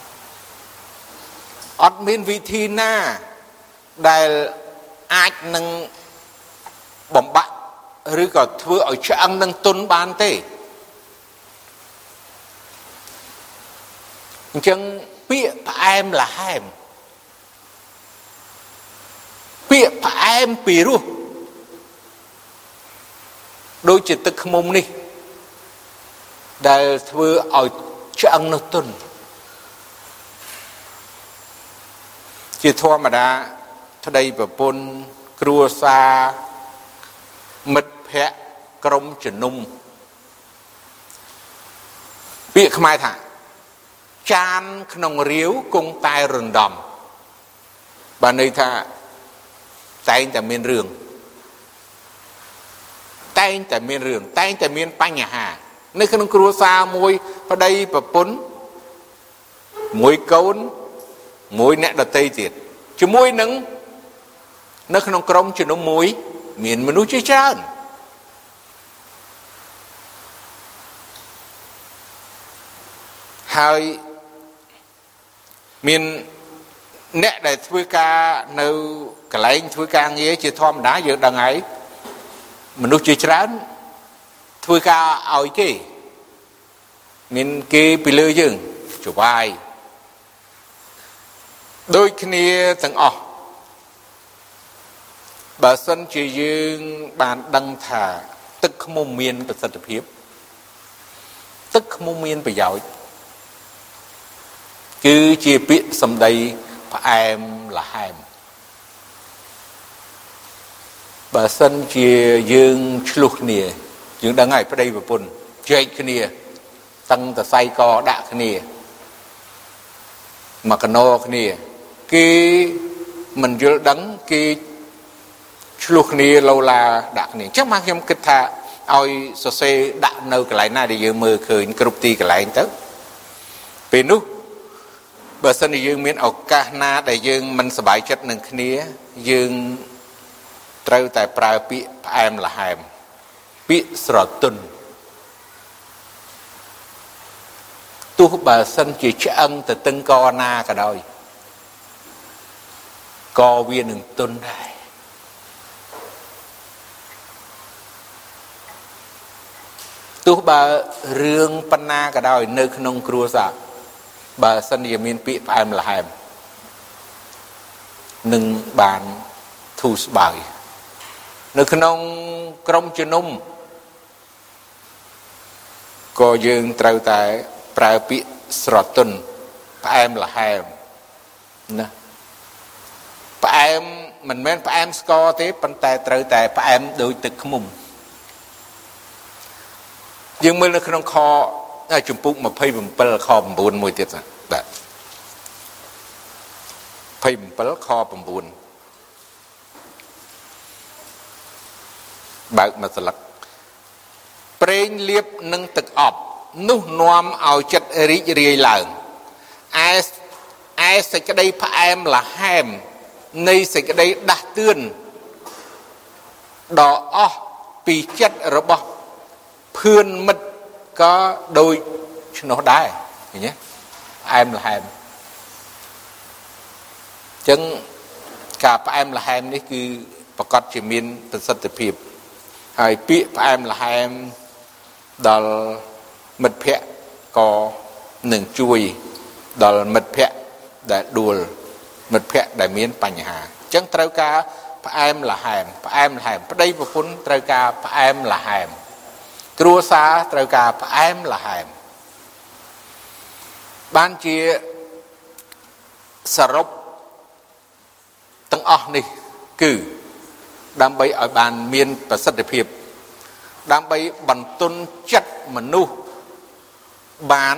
Speaker 1: អត់មានវិធីណាដែលអាចនឹងបំបាក់ឬក៏ធ្វើឲ្យឆ្អឹងនឹងទន់បានទេអញ្ចឹងពាក្យផ្អែមល្ហែមពាក្យផ្អែមពីរោះដូចជាទឹកឃ្មុំនេះដែលធ្វើឲ្យឆ្អឹងនោះទន់ជាធម្មតាប្តីប្រពន្ធគ្រួសារមិត្តភ័ក្តិក្រុមជំនុំពាក្យខ្មែរថាចានក្នុងរាវគង់តែរំដំបានន័យថាតែងតែមានរឿងតែងតែមានរឿងតែងតែមានបញ្ហានៅក្នុងគ្រួសារមួយប្តីប្រពន្ធមួយកូនមួយអ្នកដទៃទៀតជាមួយនឹងនៅក្នុងក្រុមជំនុំមួយមានមនុស្សជាច្រើនហើយមានអ្នកដែលធ្វើការនៅកន្លែងធ្វើការងារជាធម្មតាយើងដឹងហើយមនុស្សជាច្រើនធ្វើការឲ្យគេមានគេពីលើយើងចវាយដូចគ្នាទាំងអស់បើសិនជាយើងបានដឹងថាទឹកឃ្មុំមានប្រសិទ្ធភាពទឹកឃ្មុំមានប្រយោជន៍គឺជាពាក្យសម្ដីផ្អែមល្ហែមបើសិនជាយើងឆ្លោះគ្នាយើងដឹងហើយប្តីប្រពន្ធជែកគ្នាតឹងតសៃកដាក់គ្នាមកកណោគ្នាគេមិនយល់ដឹងគេឆ្លោះគ្នាលោឡាដាក់គ្នាអញ្ចឹងមកខ្ញុំគិតថាឲ្យសរសេរដាក់នៅកន្លែងណាដែលយើងមើលឃើញគ្រប់ទីកន្លែងទៅពេលនោះបើសិនជាយើងមានឱកាសណាដែលយើងមិនសប្បាយចិត្តនឹងគ្នាយើងត្រូវតែប្រើពាក្យផ្អែមល្ហែមពាក្យស្រទន់ទោះបើសិនជាឆ្អឹងទៅតឹងកណាក៏ដោយក៏វានឹងទន់ដែរទោះបើរឿងប៉ុណ្ណាក៏ដោយនៅក្នុងគ្រួសារបើសិនជាមានពាក្យផ្អែមល្ហែមនឹងបានធូរស្បើយនៅក្នុងក្រុមជំនុំក៏យើងត្រូវតែប្រើពាក្យស្រទន់ផ្អែមល្ហែមណាផ្អែមមិនមែនផ្អែមស្ករទេប៉ុន្តែត្រូវតែផ្អែមដូចទឹកឃ្មុំយើងមើលនៅក្នុងខជំពូកยี่สิบเจ็ดខnineមួយទៀតបាទยี่สิบเจ็ดខnineបើកមកស្លឹកប្រេងលាបនឹងទឹកអប់នោះនាំឲ្យចិត្តរីករាយឡើងឯឯសេចក្តីផ្អែមល្ហែមនៃសេចក្តីដាស់តឿនដ៏អស់ពីចិត្តរបស់ភឿនមិត្តក៏ដូចឆ្នោះដែរឃើញទេផ្អែមល្ហែមអញ្ចឹងការផ្អែមល្ហែមនេះគឺប្រកាសជាមានប្រសិទ្ធភាពហើយពាក្យផ្អែមល្ហែមដល់មិត្តភ័ក្តិក៏នឹងជួយដល់មិត្តភ័ក្តិដែលដួលមិត្តភ័ក្តិដែលមានបញ្ហាអញ្ចឹងត្រូវការផ្អែមល្ហែមផ្អែមល្ហែមប្តីប្រពន្ធត្រូវការផ្អែមល្ហែមគ្រួសារត្រូវការផ្អែមល្ហែមបានជាសរុបទាំងអស់នេះគឺដើម្បីឲ្យបានមានប្រសិទ្ធភាពដើម្បីបន្ទន់ចិត្តមនុស្សបាន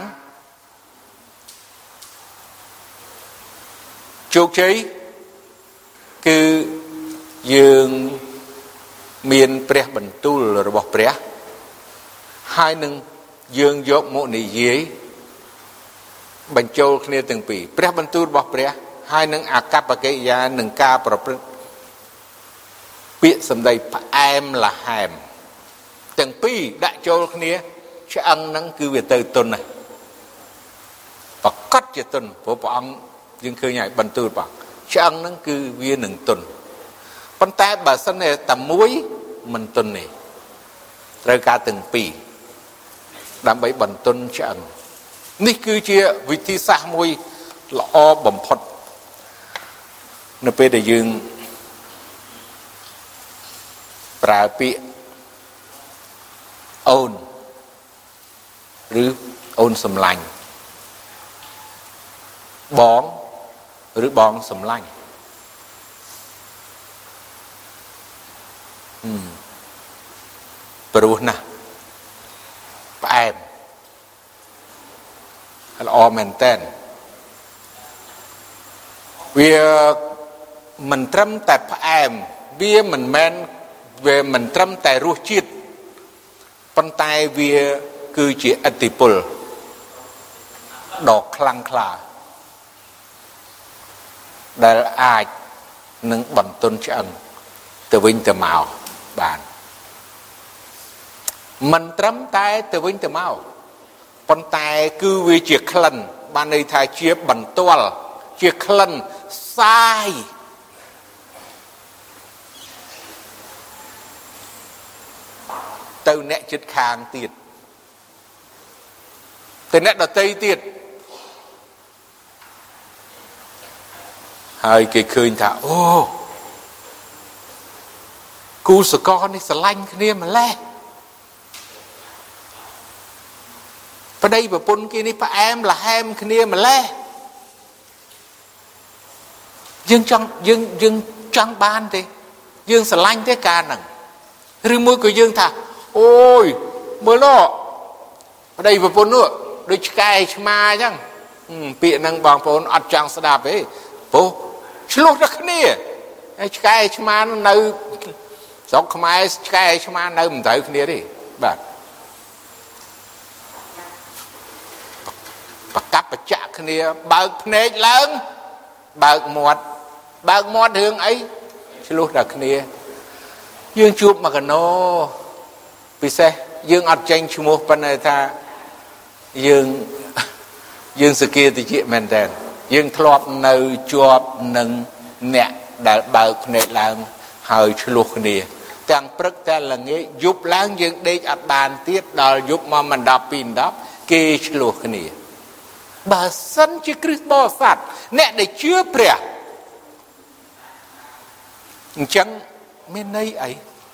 Speaker 1: ជោគជ័យគឺយើងមានព្រះបន្ទូលរបស់ព្រះហើយនឹងយើងយកមកនិយាយបញ្ចូលគ្នាទាំងពីរព្រះបន្ទូលរបស់ព្រះហើយនឹងអកប្បកិរិយានឹងការប្រព្រឹត្តពាក្យសម្ដីផ្អែមល្ហែមទាំងពីរដាក់ចូលគ្នាឆ្អឹងហ្នឹងគឺវាទៅទុនណាស់ប្រកាសជាទុនព្រោះព្រះអង្គយើងឃើញហើយបន្ទូលបងឆ្អឹងហ្នឹងគឺវានឹងទុនប៉ុន្តែបើសិនតែមួយមិនទុនទេត្រូវការទាំងពីរដើម្បីបន្ទន់ឆ្អឹងនេះគឺជាវិធីសាស្ត្រមួយល្អបំផុតនៅពេលដែលយើងប្រើពាក្យអូនឬអូនសម្លាញ់បងឬបងសម្លាញ់ហឹមព្រោះណាស់ផ្អែមល្អមែនតើវាមិនត្រឹមតែផ្អែមវាមិនមែនវាមិនត្រឹមតែរសជាតិប៉ុន្តែវាគឺជាឥទ្ធិពលដ៏ខ្លាំងក្លាដែលអាចនឹងបន្ទន់ឆ្អឹងទៅវិញទៅមកបានមិនត្រឹមតែទៅវិញទៅមកប៉ុន្តែគឺវាជាក្លិនបានន័យថាជាបន្ទាល់ជាក្លិនសាយទៅអ្នកជិតខាងទៀតទៅអ្នកដទៃទៀតហើយគេឃើញថាអូគូសកលនេះស្រឡាញ់គ្នាម្ល៉េះប្តីប្រពន្ធគេនេះផ្អែមល្ហែមគ្នាម្ល៉េះយើងចង់យើងយើងចង់បានទេយើងស្រឡាញ់ទេការហ្នឹងឬមួយក៏យើងថាអូយមើលនោះប្តីប្រពន្ធនោះដូចឆ្កែឆ្មាអញ្ចឹងពាក្យហ្នឹងបងប្អូនអត់ចង់ស្ដាប់ទេព្រោះឆ្លោះតែគ្នាហើយឆ្កែឆ្មានៅស្រុកខ្មែរឆ្កែឆ្មានៅមិនត្រូវគ្នាទេបាទប្រកាប់ប្រចាក់គ្នាបើកភ្នែកឡើងបើកមាត់បើកមាត់រឿងអីឆ្លោះតែគ្នាយើងជួបមកកណោពិសេសយើងអត់ចេញឈ្មោះប៉ុន្តែថាយើងយើងសគាតិចមែនតើយើងធ្លាប់នៅជាប់នឹងអ្នកដែលបើកភ្នែកឡើងហើយឆ្លោះគ្នាទាំងព្រឹកទាំងល្ងាចយប់ឡើងយើងដេកអត់បានទៀតដល់យប់មកមិនដល់ពីដប់គេឆ្លោះគ្នាបើសិនជាគ្រិស្តបរិស័ទអ្នកដែលជឿព្រះអញ្ចឹងមានន័យអី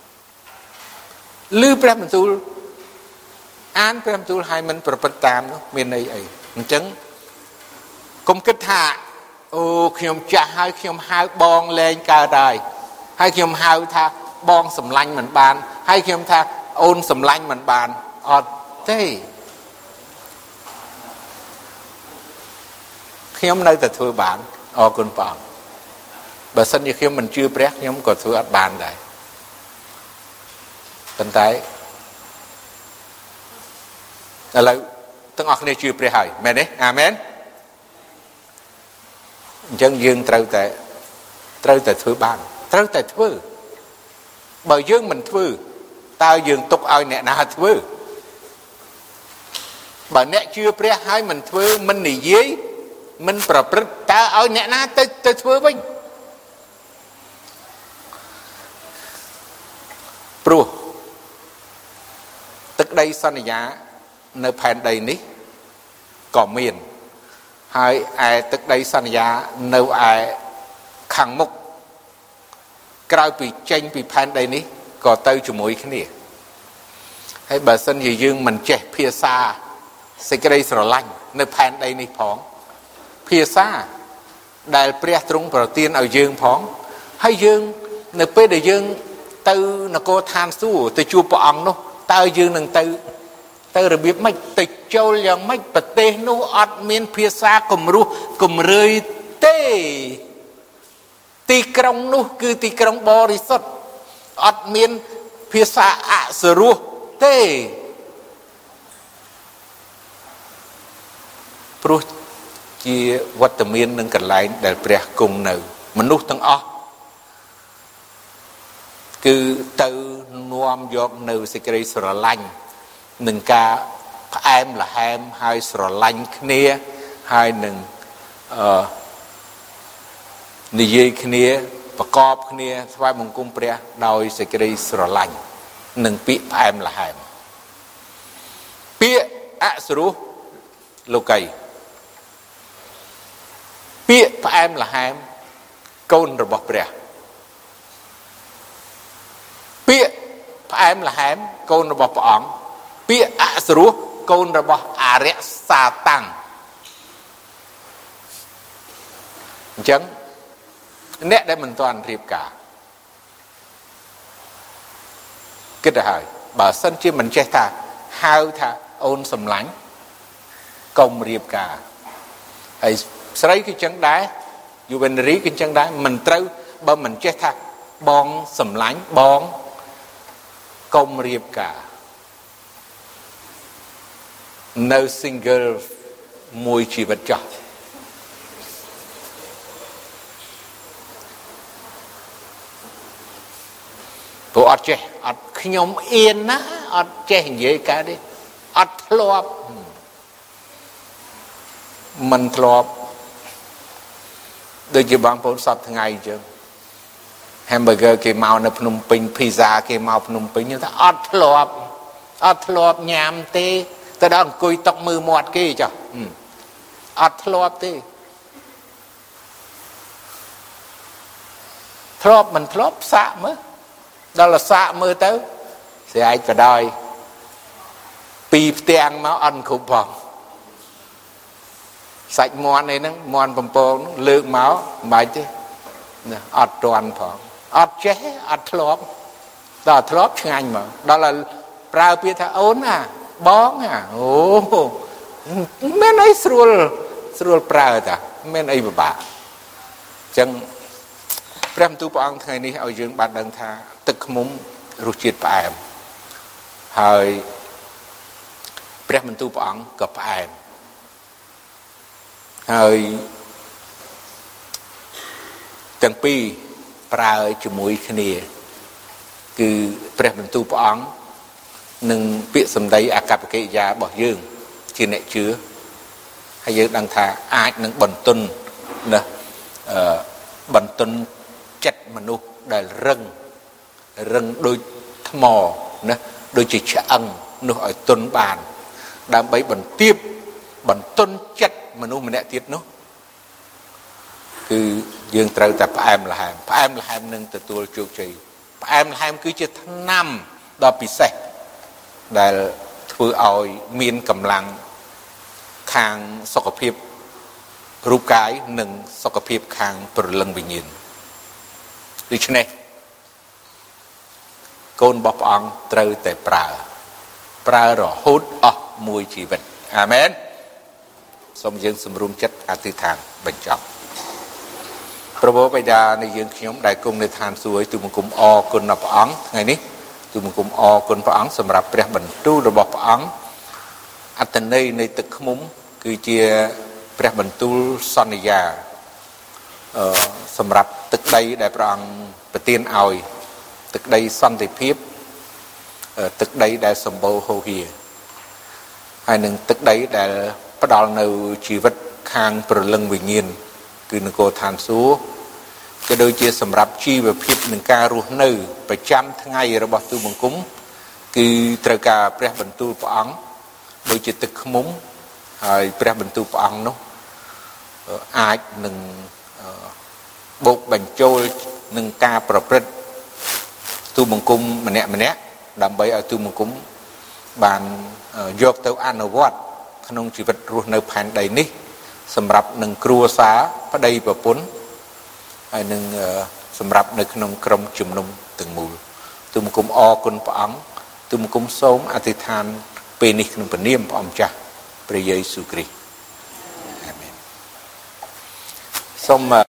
Speaker 1: ឮព្រះបន្ទូលអានព្រះបន្ទូលឲ្យមិនប្រព្រឹត្តតាមនោះមានន័យអីអញ្ចឹងកុំគិតថាអូខ្ញុំចាស់ហើយខ្ញុំហៅបងលែងកើតហើយហើយខ្ញុំហៅថាបងសម្លាញ់មិនបានហើយខ្ញុំថាអូនសម្លាញ់មិនបានអត់ទេខ្ញុំនៅតែធ្វើបានអរគុណព្រះអង្គបើសិនជាខ្ញុំមិនជឿព្រះខ្ញុំក៏ធ្វើអត់បានដែរប៉ុន្តែឥឡូវទាំងអស់គ្នាជឿព្រះហើយមែនទេអាមែនអញ្ចឹងយើងត្រូវតែត្រូវតែធ្វើបានត្រូវតែធ្វើបើយើងមិនធ្វើតើយើងទុកឲ្យអ្នកណាធ្វើបើអ្នកជឿព្រះហើយមិនធ្វើមិននិយាយមិនប្រព្រឹត្តតើឲ្យអ្នកណាទៅទៅធ្វើវិញព្រោះទឹកដីសន្យានៅផែនដីនេះក៏មានហើយឯទឹកដីសន្យានៅឯខាងមុខក្រោយពីចេញពីផែនដីនេះក៏ទៅជាមួយគ្នាហើយបើសិនជាយើងមិនចេះភាសាសេចក្តីស្រឡាញ់នៅផែនដីនេះផងភាសាដែលព្រះទ្រង់ប្រទានឲ្យយើងផងហើយយើងនៅពេលដែលយើងទៅនគរឋានសួគ៌ទៅជួបព្រះអង្គនោះតើយើងនឹងទៅទៅរបៀបម៉េចទៅចូលយ៉ាងម៉េចប្រទេសនោះអត់មានភាសាគំរោះគំរើយទេទីក្រុងនោះគឺទីក្រុងបរិសុទ្ធអត់មានភាសាអសរោះទេព្រោះជាវត្តមាននឹងកន្លែងដែលព្រះគង់នៅមនុស្សទាំងអស់គឺទៅនាំយកនៅសេចក្តីស្រឡាញ់នឹងការផ្អែមល្ហែមហើយស្រឡាញ់គ្នាហើយនឹងអឺនិយាយគ្នាប្រកបគ្នាថ្វាយបង្គំព្រះដោយសេចក្តីស្រឡាញ់និងពាក្យផ្អែមល្ហែមពាក្យអសរោះលោកីពាក្យផ្អែមល្ហែមកូនរបស់ព្រះពាក្យផ្អែមល្ហែមកូនរបស់ព្រះអង្គពាក្យអសរោះកូនរបស់អរិយសាតាំងអញ្ចឹងអ្នកដែលមិនទាន់រៀបការគិតទៅហើយបើសិនជាមិនចេះថាហៅថាអូនសំឡាញ់កុំរៀបការហើយស្រីគឺចឹងដែរយុវនារីគឺចឹងដែរមិនត្រូវបើមិនចេះថាបងសំឡាញ់បងកុំរៀបការនៅ single មួយជីវិតចោះព្រោះអត់ចេះអត់ខ្ញុំអៀនណាអត់ចេះនិយាយកើតទេអត់ធ្លាប់មិនធ្លាប់ដូចជាបងប្អូនសពថ្ងៃអញ្ចឹង hamburger គេមកនៅភ្នំពេញ pizza គេមកភ្នំពេញថាអត់ធ្លាប់អត់ធ្លាប់ញ៉ាំទេទៅដល់អង្គុយតុកមើលមាត់គេចុះអត់ធ្លាប់ទេធ្លាប់មិនធ្លាប់សាកមើលដល់សាកមើលទៅស្រែកបដ ாய் ពីផ្ទាំងមកអត់គ្រប់ផងសាច់មាន់នេះហ្នឹងមាន់បំពងលើកមកមិនបាច់ទេអត់ទាន់ផងអត់ចេះអត់ធ្លាប់ដល់ធ្លាប់ឆ្ងាញ់មកដល់ប្រើពាក្យថាអូនណាបងណាអូមានអីស្រួលស្រួលប្រើតាមានអីពិបាកអញ្ចឹងព្រះបន្ទូលព្រះអង្គថ្ងៃនេះឲ្យយើងបានដឹងថាទឹកឃ្មុំរសជាតិផ្អែមហើយព្រះបន្ទូលព្រះអង្គក៏ផ្អែមហើយទាំងពីរប្រើជាមួយគ្នាគឺព្រះបន្ទូលព្រះអង្គនិងពាក្យសម្ដីអកប្បកិរិយារបស់យើងជាអ្នកជឿហើយយើងដឹងថាអាចនឹងបន្ទន់ណាអឺបន្ទន់ចិត្តមនុស្សដែលរឹងរឹងដូចថ្មណាដូចជាឆ្អឹងនោះឲ្យទន់បានដើម្បីបន្ទាបបន្ទន់ចិត្តមនុស្សម្នាក់ទៀតនោះគឺយើងត្រូវតែផ្អែមល្ហែមផ្អែមល្ហែមនឹងទទួលជោគជ័យផ្អែមល្ហែមគឺជាថ្នាំដ៏ពិសេសដែលធ្វើឲ្យមានកម្លាំងខាងសុខភាពរូបកាយនិងសុខភាពខាងព្រលឹងវិញ្ញាណដូច្នេះកូនរបស់ព្រះអង្គត្រូវតែប្រើប្រើរហូតអស់មួយជីវិតអាមែនសូមយើងសម្រុំចិត្តអធិដ្ឋានបញ្ចប់ព្រះបិតានៃយើងខ្ញុំដែលគង់នៅឋានសួគ៌ទូលបង្គំអរគុណដល់ព្រះអង្គថ្ងៃនេះទូលបង្គំអរគុណព្រះអង្គសម្រាប់ព្រះបន្ទូលរបស់ព្រះអង្គអត្តន័យនៃទឹកឃ្មុំគឺជាព្រះបន្ទូលសន្យាអឺសម្រាប់ទឹកដីដែលព្រះអង្គប្រទានឲ្យទឹកដីសន្តិភាពទឹកដីដែលសម្បូរហូរហៀហើយនឹងទឹកដីដែលផ្ដល់នៅជីវិតខាងព្រលឹងវិញ្ញាណគឺនគរឋានសួគ៌ក៏ដូចជាសម្រាប់ជីវភាពនិងការរស់នៅប្រចាំថ្ងៃរបស់ទូលបង្គំគឺត្រូវការព្រះបន្ទូលព្រះអង្គដូចជាទឹកឃ្មុំហើយព្រះបន្ទូលព្រះអង្គនោះអាចនឹងបូកបញ្ចូលនឹងការប្រព្រឹត្តទូបង្គំម្នាក់ម្នាក់ដើម្បីឲ្យទូបង្គំបានយកទៅអនុវត្តក្នុងជីវិតរស់នៅផែនដីនេះសម្រាប់នឹងគ្រួសារប្តីប្រពន្ធហើយនឹងសម្រាប់នៅក្នុងក្រុមជំនុំទាំងមូលទូបង្គំអរគុណព្រះអង្គទូបង្គំសូមអធិដ្ឋានពេលនេះក្នុងព្រះនាមព្រះអម្ចាស់ព្រះយេស៊ូវគ្រីស្ទអាមែនសូម